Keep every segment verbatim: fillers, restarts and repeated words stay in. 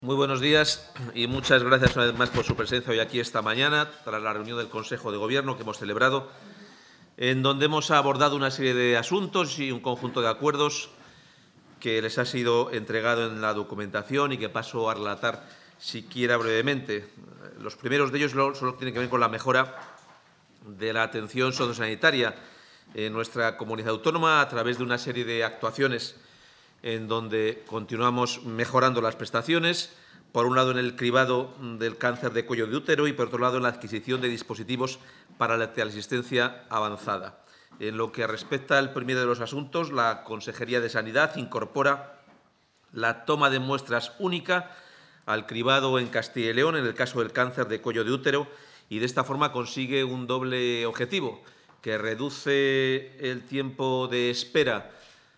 Muy buenos días y muchas gracias una vez más por su presencia hoy aquí esta mañana, tras la reunión del Consejo de Gobierno que hemos celebrado, en donde hemos abordado una serie de asuntos y un conjunto de acuerdos que les ha sido entregado en la documentación y que paso a relatar siquiera brevemente. Los primeros de ellos solo tienen que ver con la mejora de la atención sociosanitaria en nuestra comunidad autónoma a través de una serie de actuaciones en donde continuamos mejorando las prestaciones, por un lado en el cribado del cáncer de cuello de útero y, por otro lado, en la adquisición de dispositivos para la teleasistencia avanzada. En lo que respecta al primero de los asuntos, la Consejería de Sanidad incorpora la toma de muestras única al cribado en Castilla y León en el caso del cáncer de cuello de útero y, de esta forma, consigue un doble objetivo, que reduce el tiempo de espera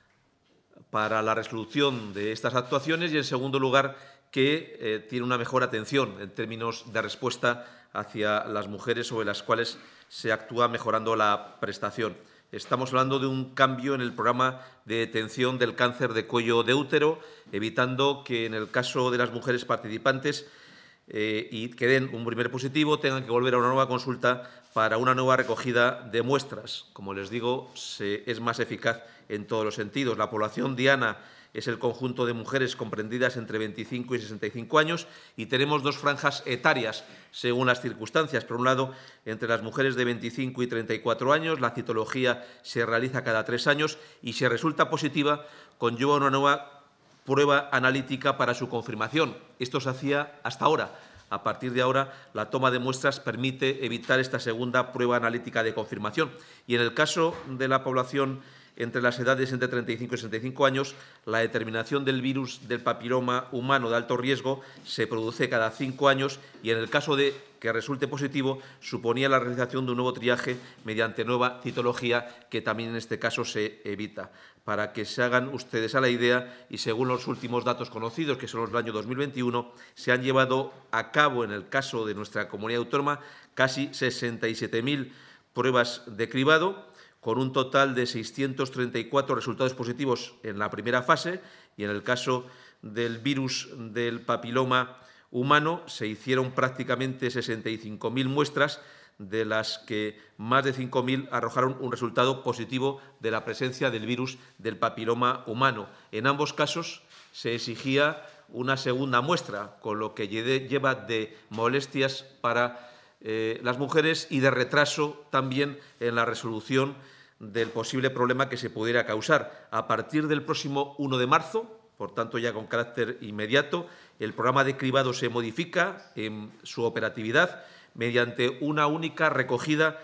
para la resolución de estas actuaciones y, en segundo lugar, que eh, tiene una mejor atención en términos de respuesta hacia las mujeres sobre las cuales se actúa mejorando la prestación. Estamos hablando de un cambio en el programa de detención del cáncer de cuello de útero, evitando que, en el caso de las mujeres participantes eh, y que den un primer positivo, tengan que volver a una nueva consulta para una nueva recogida de muestras. Como les digo, se, es más eficaz en todos los sentidos. La población diana es el conjunto de mujeres comprendidas entre veinticinco y sesenta y cinco años y tenemos dos franjas etarias según las circunstancias. Por un lado, entre las mujeres de veinticinco y treinta y cuatro años, la citología se realiza cada tres años y, si resulta positiva, conlleva una nueva prueba analítica para su confirmación. Esto se hacía hasta ahora. A partir de ahora, la toma de muestras permite evitar esta segunda prueba analítica de confirmación. Y en el caso de la población entre las edades entre treinta y cinco y sesenta y cinco años, la determinación del virus del papiloma humano de alto riesgo se produce cada cinco años y, en el caso de que resulte positivo, suponía la realización de un nuevo triaje mediante nueva citología, que también en este caso se evita. Para que se hagan ustedes a la idea, y según los últimos datos conocidos, que son los del año dos mil veintiuno, se han llevado a cabo, en el caso de nuestra comunidad autónoma, casi sesenta y siete mil pruebas de cribado, con un total de seiscientos treinta y cuatro resultados positivos en la primera fase, y en el caso del virus del papiloma humano se hicieron prácticamente sesenta y cinco mil muestras, de las que más de cinco mil arrojaron un resultado positivo de la presencia del virus del papiloma humano. En ambos casos se exigía una segunda muestra, con lo que lleva de molestias para eh, las mujeres y de retraso también en la resolución del posible problema que se pudiera causar. A partir del próximo uno de marzo, por tanto ya con carácter inmediato, el programa de cribado se modifica en su operatividad mediante una única recogida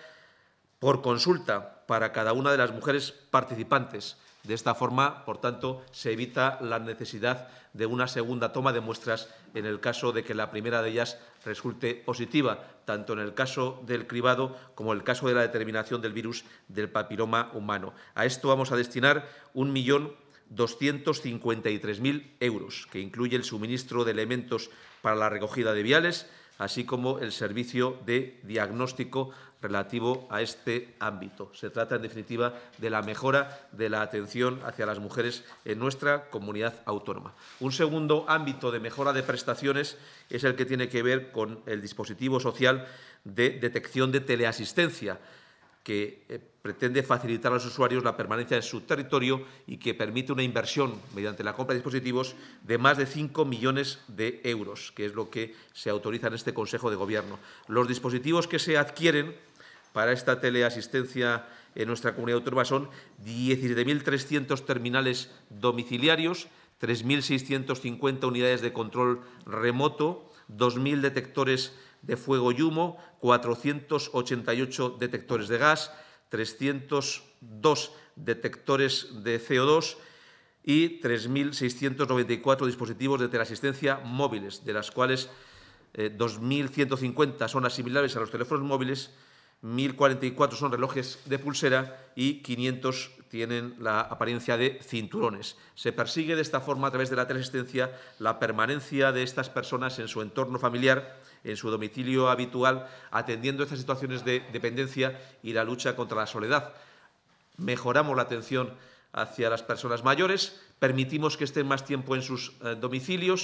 por consulta para cada una de las mujeres participantes. De esta forma, por tanto, se evita la necesidad de una segunda toma de muestras en el caso de que la primera de ellas resulte positiva, tanto en el caso del cribado como en el caso de la determinación del virus del papiloma humano. A esto vamos a destinar un millón doscientos cincuenta y tres mil euros, que incluye el suministro de elementos para la recogida de viales, así como el servicio de diagnóstico relativo a este ámbito. Se trata, en definitiva, de la mejora de la atención hacia las mujeres en nuestra comunidad autónoma. Un segundo ámbito de mejora de prestaciones es el que tiene que ver con el dispositivo social de detección de teleasistencia, que eh, pretende facilitar a los usuarios la permanencia en su territorio y que permite una inversión mediante la compra de dispositivos de más de cinco millones de euros, que es lo que se autoriza en este Consejo de Gobierno. Los dispositivos que se adquieren para esta teleasistencia en nuestra comunidad autónoma son diecisiete mil trescientos terminales domiciliarios, tres mil seiscientas cincuenta unidades de control remoto, dos mil detectores de fuego y humo, cuatrocientos ochenta y ocho detectores de gas, trescientos dos detectores de C O dos y tres mil seiscientos noventa y cuatro dispositivos de teleasistencia móviles, de las cuales eh, dos mil ciento cincuenta son asimilables a los teléfonos móviles, mil cuarenta y cuatro son relojes de pulsera y quinientos tienen la apariencia de cinturones. Se persigue de esta forma, a través de la teleasistencia, la permanencia de estas personas en su entorno familiar, en su domicilio habitual, atendiendo estas situaciones de dependencia y la lucha contra la soledad. Mejoramos la atención hacia las personas mayores, permitimos que estén más tiempo en sus eh, domicilios,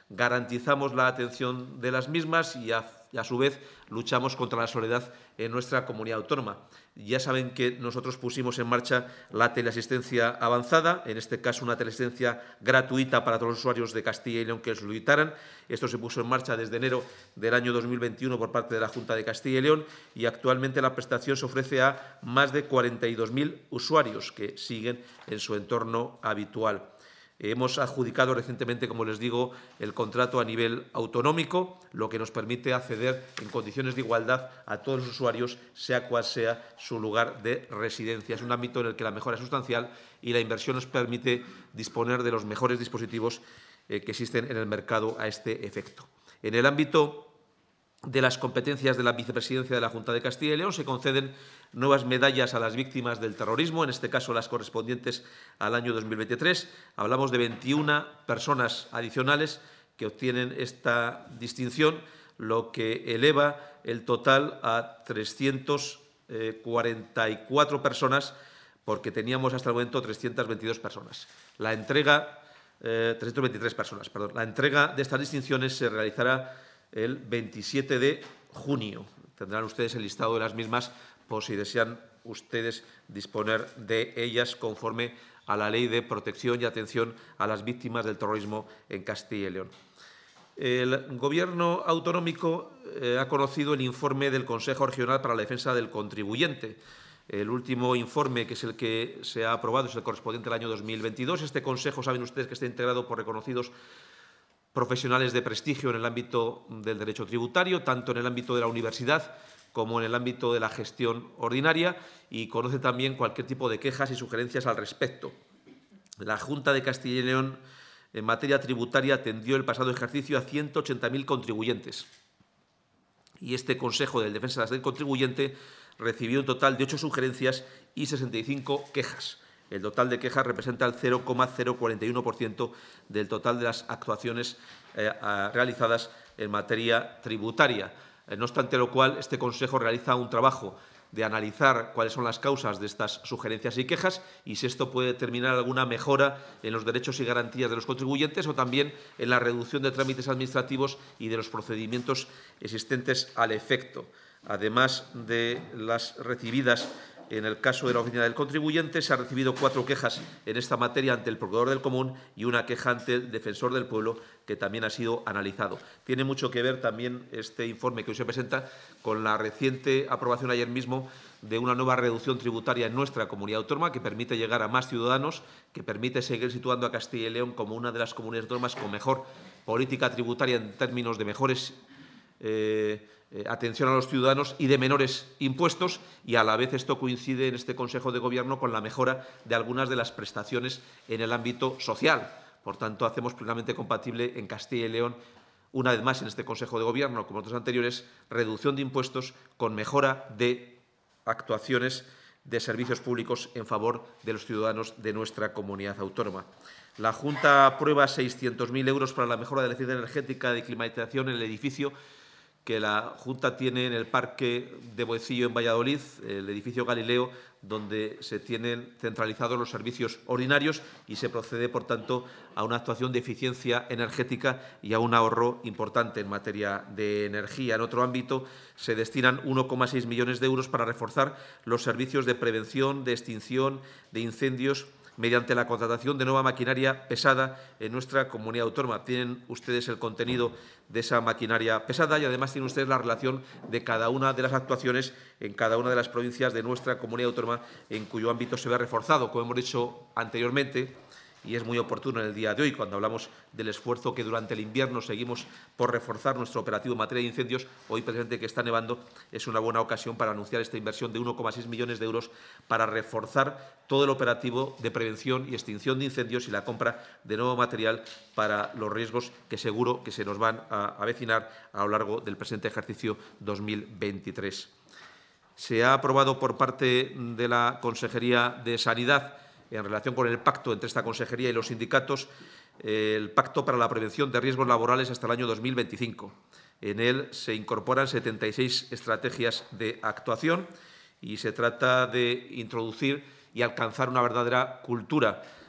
garantizamos la atención de las mismas y a, y a su vez luchamos contra la soledad en nuestra comunidad autónoma. Ya saben que nosotros pusimos en marcha la teleasistencia avanzada, en este caso una teleasistencia gratuita para todos los usuarios de Castilla y León que lo solicitaran. Esto se puso en marcha desde enero del año dos mil veintiuno por parte de la Junta de Castilla y León y actualmente la prestación se ofrece a más de cuarenta y dos mil usuarios que siguen en su entorno habitual. Hemos adjudicado recientemente, como les digo, el contrato a nivel autonómico, lo que nos permite acceder en condiciones de igualdad a todos los usuarios, sea cual sea su lugar de residencia. Es un ámbito en el que la mejora es sustancial y la inversión nos permite disponer de los mejores dispositivos eh, que existen en el mercado a este efecto. En el ámbito de las competencias de la Vicepresidencia de la Junta de Castilla y León se conceden nuevas medallas a las víctimas del terrorismo, en este caso las correspondientes al año dos mil veintitrés. Hablamos de veintiuna personas adicionales que obtienen esta distinción, lo que eleva el total a trescientas cuarenta y cuatro personas, porque teníamos hasta el momento trescientas veintidós personas. La entrega, eh, trescientas veintitrés personas, perdón. La entrega de estas distinciones se realizará el veintisiete de junio. Tendrán ustedes el listado de las mismas por si desean ustedes disponer de ellas conforme a la Ley de Protección y Atención a las Víctimas del Terrorismo en Castilla y León. El Gobierno autonómico eh, ha conocido el informe del Consejo Regional para la Defensa del Contribuyente. El último informe, que es el que se ha aprobado, es el correspondiente al año dos mil veintidós. Este Consejo, saben ustedes, que está integrado por reconocidos profesionales de prestigio en el ámbito del derecho tributario, tanto en el ámbito de la universidad como en el ámbito de la gestión ordinaria, y conoce también cualquier tipo de quejas y sugerencias al respecto. La Junta de Castilla y León, en materia tributaria, atendió el pasado ejercicio a ciento ochenta mil contribuyentes. Y este Consejo de Defensa del Contribuyente recibió un total de ocho sugerencias y sesenta y cinco quejas. El total de quejas representa el cero coma cero cuarenta y uno por ciento del total de las actuaciones eh, a, realizadas en materia tributaria. Eh, no obstante lo cual, este Consejo realiza un trabajo de analizar cuáles son las causas de estas sugerencias y quejas y si esto puede determinar alguna mejora en los derechos y garantías de los contribuyentes o también en la reducción de trámites administrativos y de los procedimientos existentes al efecto. Además de las recibidas en el caso de la Oficina del Contribuyente, se han recibido cuatro quejas en esta materia ante el Procurador del Común y una queja ante el Defensor del Pueblo, que también ha sido analizado. Tiene mucho que ver también este informe que hoy se presenta con la reciente aprobación ayer mismo de una nueva reducción tributaria en nuestra comunidad autónoma que permite llegar a más ciudadanos, que permite seguir situando a Castilla y León como una de las comunidades autónomas con mejor política tributaria en términos de mejores eh, Eh, atención a los ciudadanos y de menores impuestos, y a la vez esto coincide en este Consejo de Gobierno con la mejora de algunas de las prestaciones en el ámbito social. Por tanto, hacemos plenamente compatible en Castilla y León, una vez más en este Consejo de Gobierno, como otros anteriores, reducción de impuestos con mejora de actuaciones de servicios públicos en favor de los ciudadanos de nuestra comunidad autónoma. La Junta aprueba seiscientos mil euros para la mejora de la eficiencia energética de climatización en el edificio que la Junta tiene en el Parque de Boecillo, en Valladolid, el edificio Galileo, donde se tienen centralizados los servicios ordinarios y se procede, por tanto, a una actuación de eficiencia energética y a un ahorro importante en materia de energía. En otro ámbito, se destinan uno coma seis millones de euros para reforzar los servicios de prevención, de extinción de incendios mediante la contratación de nueva maquinaria pesada en nuestra comunidad autónoma. Tienen ustedes el contenido de esa maquinaria pesada y, además, tienen ustedes la relación de cada una de las actuaciones en cada una de las provincias de nuestra comunidad autónoma en cuyo ámbito se ve reforzado. Como hemos dicho anteriormente, y es muy oportuno en el día de hoy, cuando hablamos del esfuerzo que durante el invierno seguimos por reforzar nuestro operativo en materia de incendios, hoy, precisamente, que está nevando, es una buena ocasión para anunciar esta inversión de uno coma seis millones de euros para reforzar todo el operativo de prevención y extinción de incendios y la compra de nuevo material para los riesgos que seguro que se nos van a avecinar a lo largo del presente ejercicio dos mil veintitrés. Se ha aprobado por parte de la Consejería de Sanidad, en relación con el pacto entre esta consejería y los sindicatos, el Pacto para la Prevención de Riesgos Laborales hasta el año dos mil veinticinco. En él se incorporan setenta y seis estrategias de actuación y se trata de introducir y alcanzar una verdadera cultura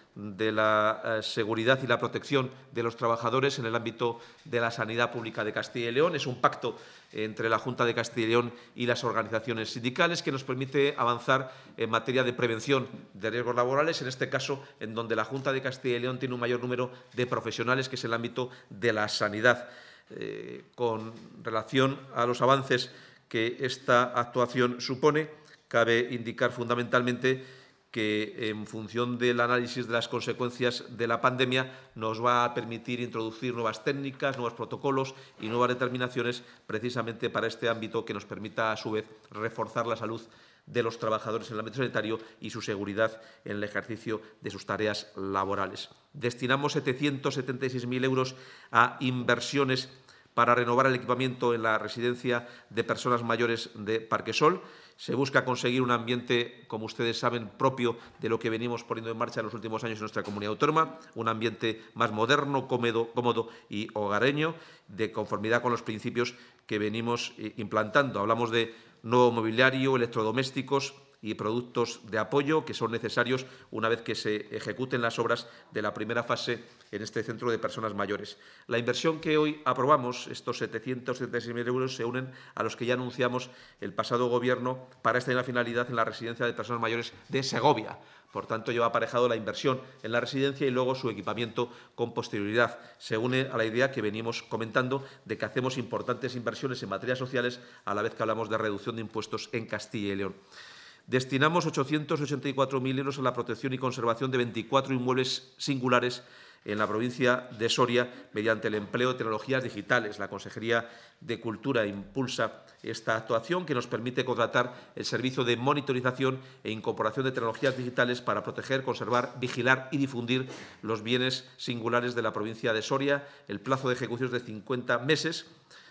de la eh, seguridad y la protección de los trabajadores en el ámbito de la sanidad pública de Castilla y León. Es un pacto entre la Junta de Castilla y León y las organizaciones sindicales que nos permite avanzar en materia de prevención de riesgos laborales, en este caso en donde la Junta de Castilla y León tiene un mayor número de profesionales, que es el ámbito de la sanidad. Eh, con relación a los avances que esta actuación supone, cabe indicar fundamentalmente que, en función del análisis de las consecuencias de la pandemia, nos va a permitir introducir nuevas técnicas, nuevos protocolos y nuevas determinaciones precisamente para este ámbito, que nos permita, a su vez, reforzar la salud de los trabajadores en el ámbito sanitario y su seguridad en el ejercicio de sus tareas laborales. Destinamos setecientos setenta y seis mil euros a inversiones para renovar el equipamiento en la residencia de personas mayores de Parquesol. Se busca conseguir un ambiente, como ustedes saben, propio de lo que venimos poniendo en marcha en los últimos años en nuestra comunidad autónoma, un ambiente más moderno, cómodo, cómodo y hogareño, de conformidad con los principios que venimos implantando. Hablamos de nuevo mobiliario, electrodomésticos y productos de apoyo que son necesarios una vez que se ejecuten las obras de la primera fase en este centro de personas mayores. La inversión que hoy aprobamos, estos setecientos setenta y seis mil euros, se unen a los que ya anunciamos el pasado Gobierno para esta misma finalidad en la residencia de personas mayores de Segovia. Por tanto, lleva aparejado la inversión en la residencia y luego su equipamiento con posterioridad. Se une a la idea que venimos comentando de que hacemos importantes inversiones en materias sociales a la vez que hablamos de reducción de impuestos en Castilla y León. Destinamos ochocientos ochenta y cuatro mil euros a la protección y conservación de veinticuatro inmuebles singulares en la provincia de Soria mediante el empleo de tecnologías digitales. La Consejería de Cultura impulsa esta actuación que nos permite contratar el servicio de monitorización e incorporación de tecnologías digitales para proteger, conservar, vigilar y difundir los bienes singulares de la provincia de Soria. El plazo de ejecución es de cincuenta meses.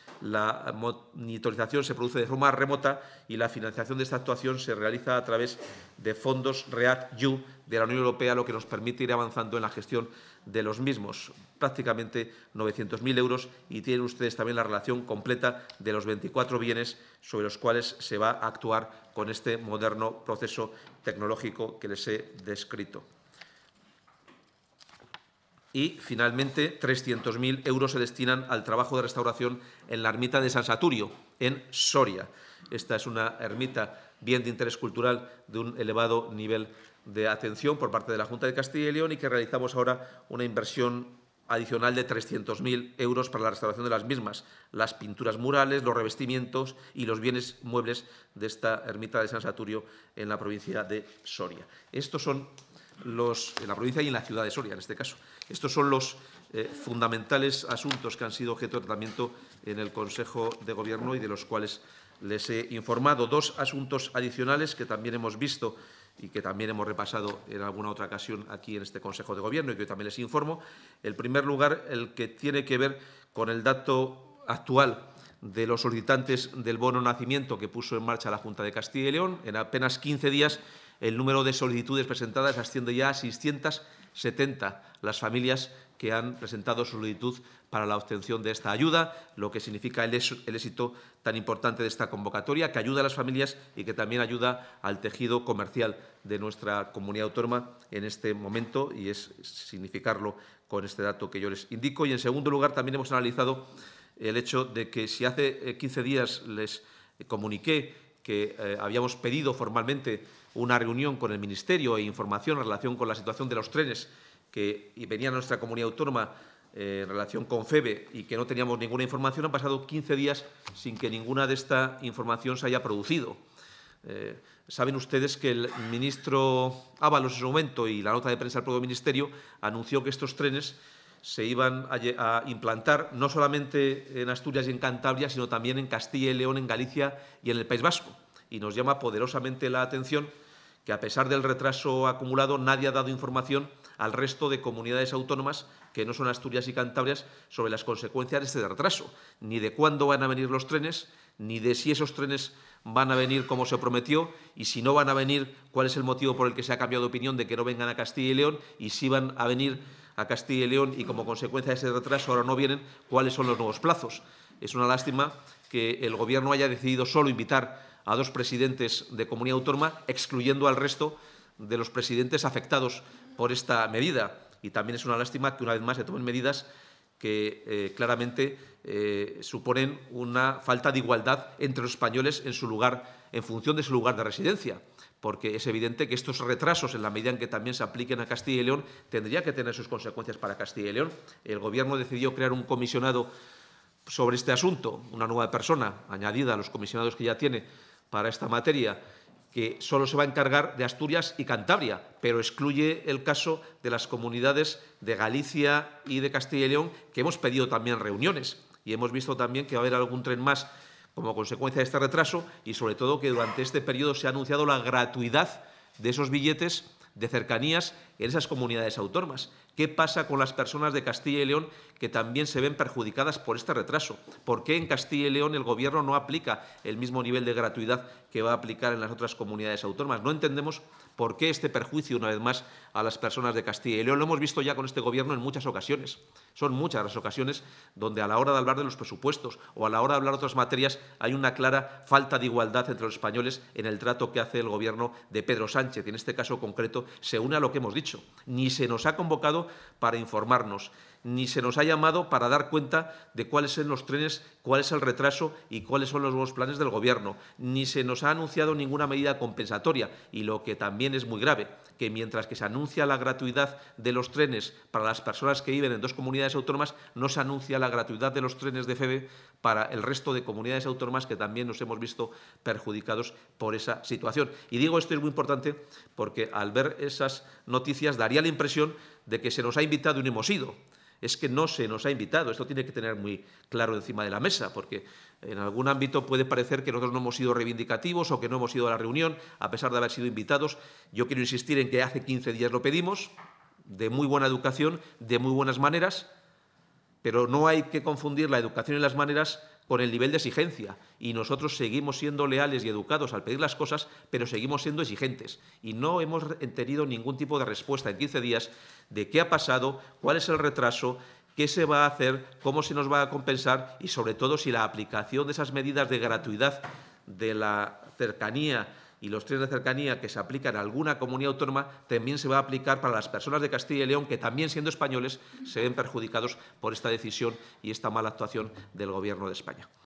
La monitorización se produce de forma remota y la financiación de esta actuación se realiza a través de fondos REACT-EU de la Unión Europea, lo que nos permite ir avanzando en la gestión de los mismos, prácticamente novecientos mil euros, y tienen ustedes también la relación completa de los veinticuatro bienes sobre los cuales se va a actuar con este moderno proceso tecnológico que les he descrito. Y, finalmente, trescientos mil euros se destinan al trabajo de restauración en la ermita de San Saturio, en Soria. Esta es una ermita bien de interés cultural de un elevado nivel de atención por parte de la Junta de Castilla y León y que realizamos ahora una inversión adicional de trescientos mil euros para la restauración de las mismas, las pinturas murales, los revestimientos y los bienes muebles de esta ermita de San Saturio en la provincia de Soria. Estos son los, en la provincia y en la ciudad de Soria, en este caso. Estos son los eh, fundamentales asuntos que han sido objeto de tratamiento en el Consejo de Gobierno y de los cuales les he informado. Dos asuntos adicionales que también hemos visto y que también hemos repasado en alguna otra ocasión aquí en este Consejo de Gobierno y que también les informo. En primer lugar, el que tiene que ver con el dato actual de los solicitantes del bono nacimiento que puso en marcha la Junta de Castilla y León. En apenas quince días el número de solicitudes presentadas asciende ya a seiscientas setenta las familias que han presentado solicitud para la obtención de esta ayuda, lo que significa el éxito tan importante de esta convocatoria, que ayuda a las familias y que también ayuda al tejido comercial de nuestra comunidad autónoma en este momento, y es significarlo con este dato que yo les indico. Y, en segundo lugar, también hemos analizado el hecho de que si hace quince días les comuniqué que eh, habíamos pedido formalmente una reunión con el Ministerio e información en relación con la situación de los trenes que venían a nuestra comunidad autónoma eh, en relación con FEVE y que no teníamos ninguna información, han pasado quince días sin que ninguna de esta información se haya producido. Eh, saben ustedes que el ministro Ábalos en su momento y la nota de prensa del propio Ministerio anunció que estos trenes se iban a, a implantar no solamente en Asturias y en Cantabria, sino también en Castilla y León, en Galicia y en el País Vasco. Y nos llama poderosamente la atención que, a pesar del retraso acumulado, nadie ha dado información al resto de comunidades autónomas que no son Asturias y Cantabria sobre las consecuencias de este retraso, ni de cuándo van a venir los trenes, ni de si esos trenes van a venir como se prometió, y si no van a venir, cuál es el motivo por el que se ha cambiado de opinión de que no vengan a Castilla y León, y si van a venir a Castilla y León y, como consecuencia de ese retraso, ahora no vienen, cuáles son los nuevos plazos. Es una lástima que el Gobierno haya decidido solo invitar a dos presidentes de comunidad autónoma, excluyendo al resto de los presidentes afectados por esta medida. Y también es una lástima que una vez más se tomen medidas que eh, claramente eh, suponen una falta de igualdad entre los españoles en su lugar, en función de su lugar de residencia, porque es evidente que estos retrasos, en la medida en que también se apliquen a Castilla y León, tendría que tener sus consecuencias para Castilla y León. El Gobierno decidió crear un comisionado sobre este asunto, una nueva persona añadida a los comisionados que ya tiene para esta materia, que solo se va a encargar de Asturias y Cantabria, pero excluye el caso de las comunidades de Galicia y de Castilla y León, que hemos pedido también reuniones. Y hemos visto también que va a haber algún tren más como consecuencia de este retraso y, sobre todo, que durante este periodo se ha anunciado la gratuidad de esos billetes de cercanías en esas comunidades autónomas. ¿Qué pasa con las personas de Castilla y León que también se ven perjudicadas por este retraso? ¿Por qué en Castilla y León el Gobierno no aplica el mismo nivel de gratuidad que va a aplicar en las otras comunidades autónomas? No entendemos por qué este perjuicio, una vez más, a las personas de Castilla y León. Lo hemos visto ya con este Gobierno en muchas ocasiones. Son muchas las ocasiones donde, a la hora de hablar de los presupuestos o a la hora de hablar de otras materias, hay una clara falta de igualdad entre los españoles en el trato que hace el Gobierno de Pedro Sánchez. Y en este caso concreto se une a lo que hemos dicho. Ni se nos ha convocado para informarnos, ni se nos ha llamado para dar cuenta de cuáles son los trenes, cuál es el retraso y cuáles son los nuevos planes del Gobierno, ni se nos ha anunciado ninguna medida compensatoria. Y lo que también es muy grave, que mientras que se anuncia la gratuidad de los trenes para las personas que viven en dos comunidades autónomas, no se anuncia la gratuidad de los trenes de F E B E para el resto de comunidades autónomas que también nos hemos visto perjudicados por esa situación. Y digo esto es muy importante porque al ver esas noticias daría la impresión de que se nos ha invitado y no hemos ido. Es que no se nos ha invitado. Esto tiene que tener muy claro encima de la mesa, porque en algún ámbito puede parecer que nosotros no hemos sido reivindicativos o que no hemos ido a la reunión, a pesar de haber sido invitados. Yo quiero insistir en que hace quince días lo pedimos, de muy buena educación, de muy buenas maneras, pero no hay que confundir la educación y las maneras con el nivel de exigencia. Y nosotros seguimos siendo leales y educados al pedir las cosas, pero seguimos siendo exigentes. Y no hemos tenido ningún tipo de respuesta en quince días de qué ha pasado, cuál es el retraso, qué se va a hacer, cómo se nos va a compensar y, sobre todo, si la aplicación de esas medidas de gratuidad de la cercanía y los trenes de cercanía que se aplican en alguna comunidad autónoma también se va a aplicar para las personas de Castilla y León que, también siendo españoles, se ven perjudicados por esta decisión y esta mala actuación del Gobierno de España.